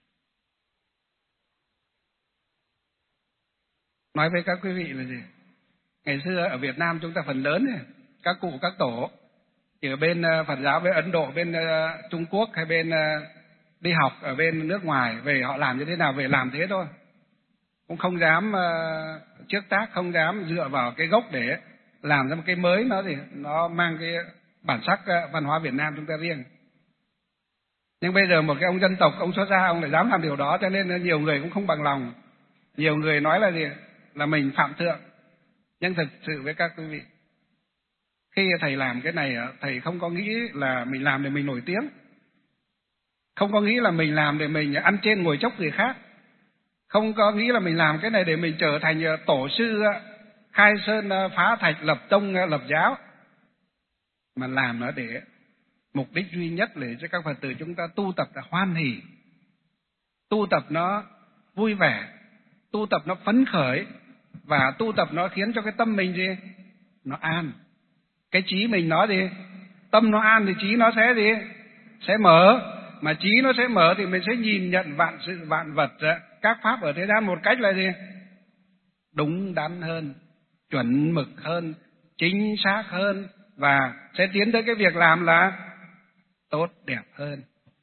Nói với các quý vị là gì? Ngày xưa ở Việt Nam chúng ta phần lớn này, các cụ các tổ chỉ ở bên Phật giáo, bên Ấn Độ, bên Trung Quốc hay bên đi học ở bên nước ngoài về, họ làm như thế nào về làm thế thôi, cũng không dám trước tác, không dám dựa vào cái gốc để làm ra một cái mới, nó thì nó mang cái bản sắc văn hóa Việt Nam chúng ta riêng. Nhưng bây giờ một cái ông dân tộc, ông xuất gia, ông lại dám làm điều đó, cho nên nhiều người cũng không bằng lòng. Nhiều người nói là gì? Là mình phạm thượng. Nhưng thực sự với các quý vị, khi thầy làm cái này, thầy không có nghĩ là mình làm để mình nổi tiếng, không có nghĩ là mình làm để mình ăn trên ngồi chốc gì khác, không có nghĩ là mình làm cái này để mình trở thành tổ sư khai sơn phá thạch, lập tông lập giáo, mà làm nó để mục đích duy nhất để cho các Phật tử chúng ta tu tập là hoan hỷ, tu tập nó vui vẻ, tu tập nó phấn khởi, và tu tập nó khiến cho cái tâm mình gì nó an, cái trí mình nó gì tâm nó an thì trí nó sẽ gì sẽ mở, mà trí nó sẽ mở thì mình sẽ nhìn nhận vạn sự vạn vật, các pháp ở thế gian một cách là gì đúng đắn hơn, chuẩn mực hơn, chính xác hơn, và sẽ tiến tới cái việc làm là tốt đẹp hơn.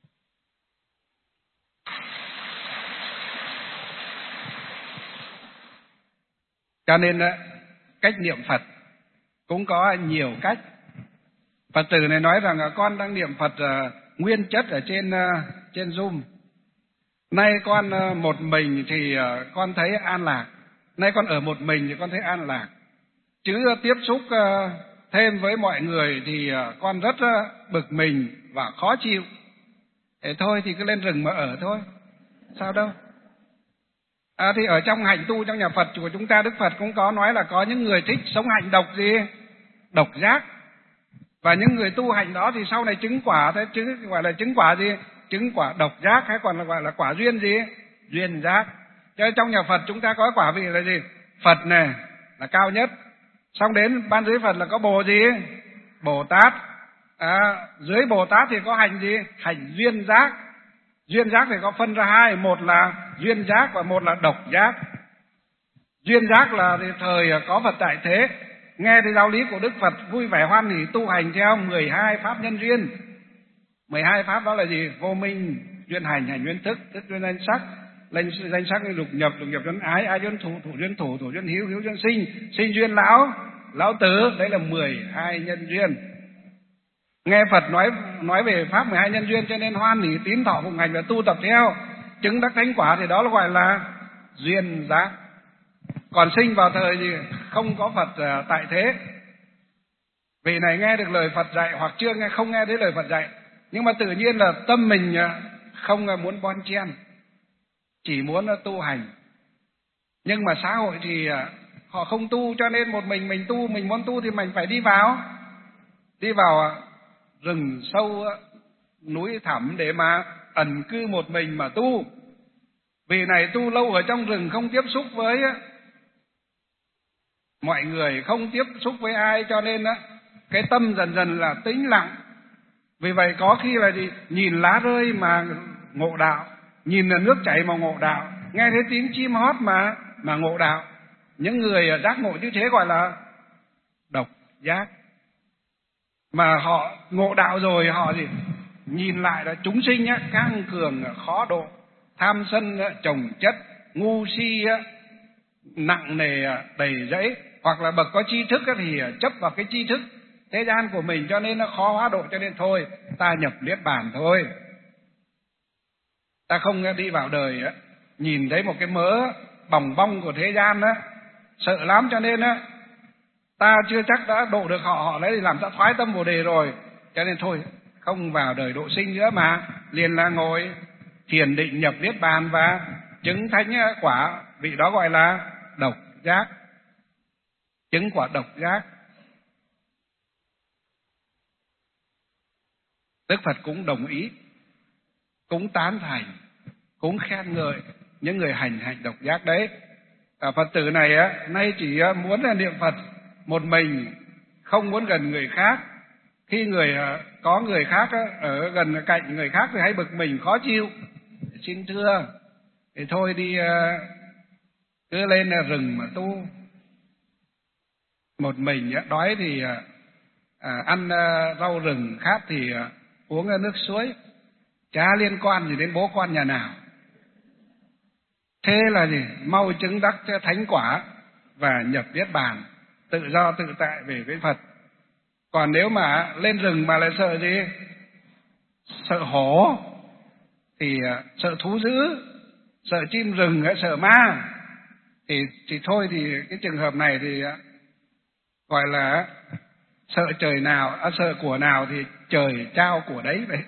Cho nên cách niệm Phật cũng có nhiều cách. Phật tử này nói rằng con đang niệm Phật nguyên chất ở trên trên Zoom. Nay con một mình thì con thấy an lạc. Nay con ở một mình thì con thấy an lạc. Chứ tiếp xúc thêm với mọi người thì con rất bực mình và khó chịu. Thế thôi thì cứ lên rừng mà ở thôi, sao đâu. À, thì ở trong hành tu trong nhà Phật của chúng ta, Đức Phật cũng có nói là có những người thích sống hạnh độc gì? Độc giác. Và những người tu hành đó thì sau này chứng quả, thế chứng gọi là chứng quả gì? Chứng quả độc giác, hay còn là gọi là quả duyên gì? Duyên giác. Cho nên trong nhà Phật chúng ta có quả vị là gì? Phật này là cao nhất. Xong đến ban dưới Phật là có Bồ gì? Bồ Tát. À, dưới Bồ Tát thì có hành gì? Hành duyên giác. Duyên giác thì có phân ra hai, một là duyên giác và một là độc giác. Duyên giác là thì thời có Phật tại thế, nghe thấy giáo lý của Đức Phật vui vẻ hoan hỷ tu hành theo mười hai pháp nhân duyên. mười hai pháp đó là gì? Vô minh, duyên hành, hành duyên thức, thức duyên danh sắc, danh, danh sắc lục nhập, lục nhập duyên ái, ái duyên thủ, thủ duyên thủ, thủ duyên hiếu, hiếu duyên sinh, sinh duyên lão, lão tử. Đấy là mười hai nhân duyên. Nghe Phật nói nói về pháp mười hai nhân duyên cho nên hoan hỷ tín thọ phụng hành và tu tập theo, chứng đắc thánh quả thì đó là gọi là duyên giác. Còn sinh vào thời gì không có Phật tại thế, vì này nghe được lời Phật dạy hoặc chưa nghe, không nghe thấy lời Phật dạy, nhưng mà tự nhiên là tâm mình không muốn bon chen, chỉ muốn tu hành. Nhưng mà xã hội thì họ không tu, cho nên một mình mình tu, mình muốn tu thì mình phải đi vào đi vào rừng sâu núi thẳm để mà ẩn cư một mình mà tu. Vì này tu lâu ở trong rừng, không tiếp xúc với mọi người, không tiếp xúc với ai, cho nên cái tâm dần dần là tĩnh lặng. Vì vậy có khi là gì? Nhìn lá rơi mà ngộ đạo, nhìn là nước chảy mà ngộ đạo, nghe thấy tiếng chim hót mà mà ngộ đạo. Những người giác ngộ như thế gọi là độc giác. Mà họ ngộ đạo rồi họ gì? Nhìn lại là chúng sinh á, căng cường khó độ, tham sân chồng chất, ngu si nặng nề đầy rẫy, hoặc là bậc có tri thức thì chấp vào cái tri thức thế gian của mình cho nên nó khó hóa độ, cho nên thôi ta nhập niết bàn thôi. Ta không đi vào đời á, nhìn thấy một cái mớ bòng bong của thế gian á, sợ lắm, cho nên á ta chưa chắc đã độ được họ, họ đấy thì làm ta thoái tâm Bồ đề rồi, cho nên thôi không vào đời độ sinh nữa, mà liền là ngồi thiền định nhập niết bàn và chứng thánh quả. Vị đó gọi là độc giác, chứng quả độc giác. Đức Phật cũng đồng ý, cũng tán thành, cũng khen ngợi những người hành hạnh độc giác đấy. À, Phật tử này á, nay chỉ muốn là niệm Phật một mình, không muốn gần người khác. Khi người có người khác ở gần cạnh người khác thì hay bực mình khó chịu. Xin thưa, thì thôi đi cứ lên rừng mà tu một mình. Đói thì à, ăn rau rừng, khát thì uống nước suối, chả liên quan gì đến bố con nhà nào. Thế là gì? Mau chứng đắc thánh quả và nhập niết bàn, tự do tự tại về với Phật. Còn nếu mà lên rừng mà lại sợ gì? Sợ hổ, thì sợ thú dữ, sợ chim rừng, sợ ma, thì thì thôi thì cái trường hợp này thì gọi là sợ trời nào, à, sợ của nào thì trời trao của đấy vậy.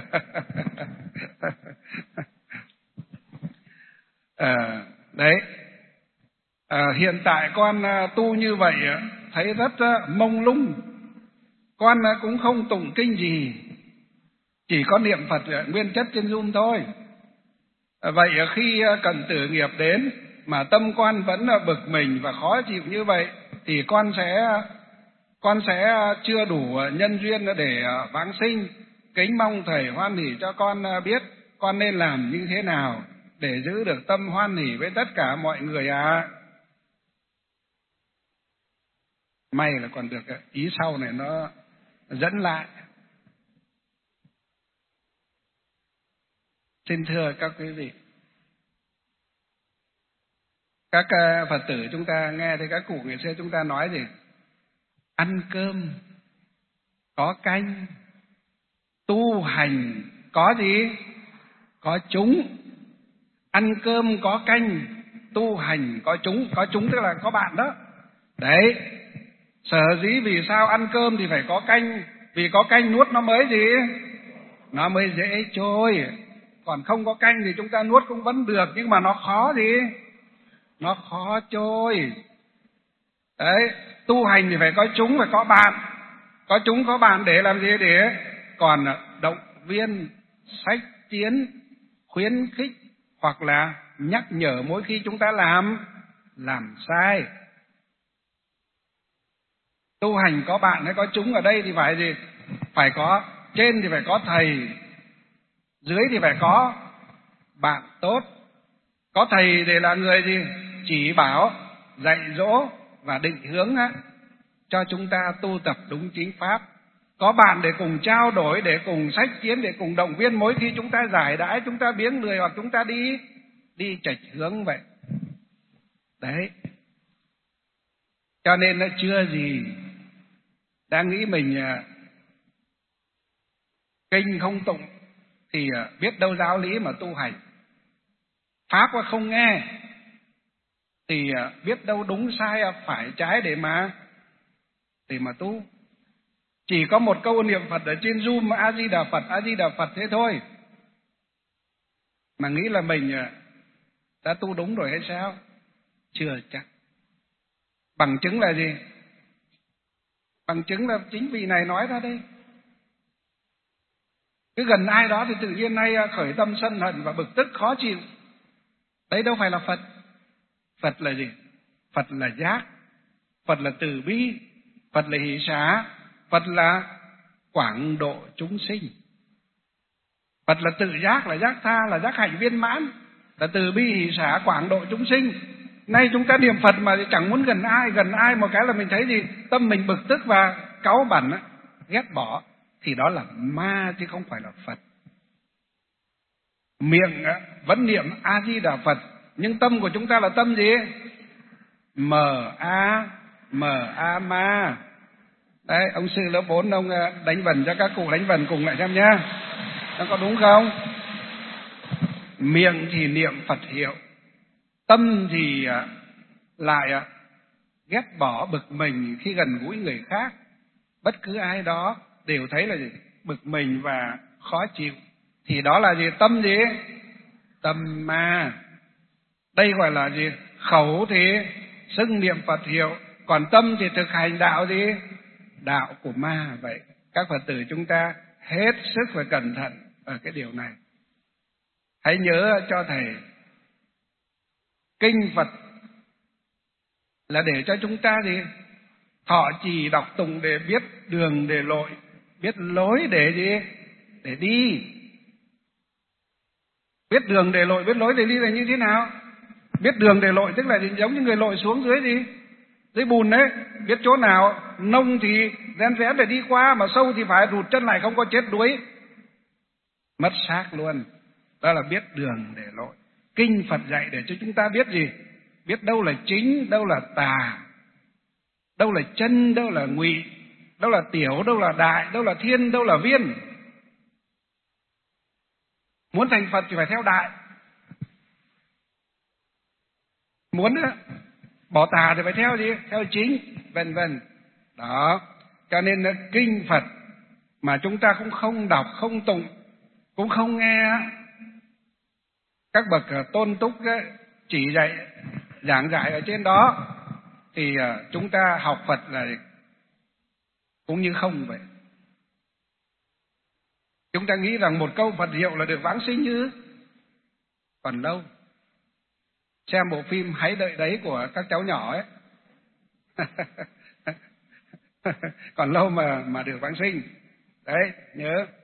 à, đấy à, hiện tại con tu như vậy thấy rất mông lung. Con cũng không tụng kinh gì, chỉ có niệm Phật nguyên chất chân dung thôi. Vậy khi cận tử nghiệp đến mà tâm con vẫn bực mình và khó chịu như vậy, thì con sẽ con sẽ chưa đủ nhân duyên để vãng sinh. Kính mong thầy hoan hỷ cho con biết con nên làm như thế nào để giữ được tâm hoan hỷ với tất cả mọi người ạ. À. May là còn được ý sau này nó dẫn lại. Xin thưa các quý vị, các Phật tử chúng ta nghe thấy các cụ ngày xưa chúng ta nói gì? Ăn cơm có canh, tu hành có gì? Có chúng. Ăn cơm có canh, tu hành có chúng. Có chúng tức là có bạn đó. Đấy, sở dĩ vì sao ăn cơm thì phải có canh, vì có canh nuốt nó mới gì? Nó mới dễ trôi. Còn không có canh thì chúng ta nuốt cũng vẫn được, nhưng mà nó khó gì? Nó khó trôi. Đấy, tu hành thì phải có chúng, phải có bạn. Có chúng có bạn để làm gì? Để còn động viên, sách tiến, khuyến khích, hoặc là nhắc nhở mỗi khi chúng ta làm làm sai. Tu hành có bạn hay có chúng ở đây thì phải gì? Phải có, trên thì phải có thầy, dưới thì phải có bạn tốt. Có thầy để là người gì? Chỉ bảo, dạy dỗ và định hướng á, cho chúng ta tu tập đúng chính pháp. Có bạn để cùng trao đổi, để cùng sách kiến, để cùng động viên mỗi khi chúng ta giải đãi, chúng ta biếng lười hoặc chúng ta đi đi chệch hướng vậy. Đấy. Cho nên nó chưa gì đang nghĩ mình kinh không tụng thì biết đâu giáo lý mà tu hành. Pháp mà không nghe thì biết đâu đúng sai phải trái để mà để mà tu. Chỉ có một câu niệm Phật ở trên Zoom A Di Đà Phật, A Di Đà Phật thế thôi, mà nghĩ là mình đã tu đúng rồi hay sao? Chưa chắc. Bằng chứng là gì? Bằng chứng là chính vị này nói ra đây. Cứ gần ai đó thì tự nhiên nay khởi tâm sân hận và bực tức khó chịu. Đấy đâu phải là Phật. Phật là gì? Phật là giác, Phật là từ bi, Phật là hỷ xả, Phật là quảng độ chúng sinh. Phật là tự giác, là giác tha, là giác hạnh viên mãn, là từ bi hỷ xả quảng độ chúng sinh. Nay chúng ta niệm Phật mà chẳng muốn gần ai, gần ai một cái là mình thấy gì? Tâm mình bực tức và cáu bẩn, ghét bỏ. Thì đó là ma chứ không phải là Phật. Miệng vẫn niệm A-di-đà Phật, nhưng tâm của chúng ta là tâm gì? M-A, M-A ma. Đấy, ông sư lớp bốn ông đánh vần cho các cụ đánh vần cùng lại xem nhá. Nó có đúng không? Miệng thì niệm Phật hiệu, tâm thì lại ghét bỏ bực mình khi gần gũi người khác. Bất cứ ai đó đều thấy là gì? Bực mình và khó chịu. Thì đó là gì? Tâm gì? Tâm ma. Đây gọi là gì? Khẩu thì xưng niệm Phật hiệu, còn tâm thì thực hành đạo gì? Đạo của ma. Vậy các Phật tử chúng ta hết sức phải cẩn thận ở cái điều này. Hãy nhớ cho thầy, kinh Phật là để cho chúng ta gì? Thọ trì đọc tụng để biết đường để lội, biết lối để gì? Để đi. Biết đường để lội, biết lối để đi là như thế nào? Biết đường để lội tức là giống như người lội xuống dưới gì? Dưới bùn đấy. Biết chỗ nào nông thì ren vén để đi qua, mà sâu thì phải rụt chân lại không có chết đuối, mất xác luôn. Đó là biết đường để lội. Kinh Phật dạy để cho chúng ta biết gì? Biết đâu là chính, đâu là tà, đâu là chân, đâu là ngụy, đâu là tiểu, đâu là đại, đâu là thiên, đâu là viên. Muốn thành Phật thì phải theo đại, muốn bỏ tà thì phải theo gì? Theo chính, vân vân. Đó, cho nên kinh Phật mà chúng ta cũng không đọc, không tụng, cũng không nghe các bậc tôn túc chỉ dạy giảng giải ở trên đó, thì chúng ta học Phật là cũng như không vậy. Chúng ta nghĩ rằng một câu Phật hiệu là được vãng sinh chứ? Còn lâu. Xem bộ phim Hãy Đợi Đấy của các cháu nhỏ ấy. Còn lâu mà mà được vãng sinh. Đấy, nhớ.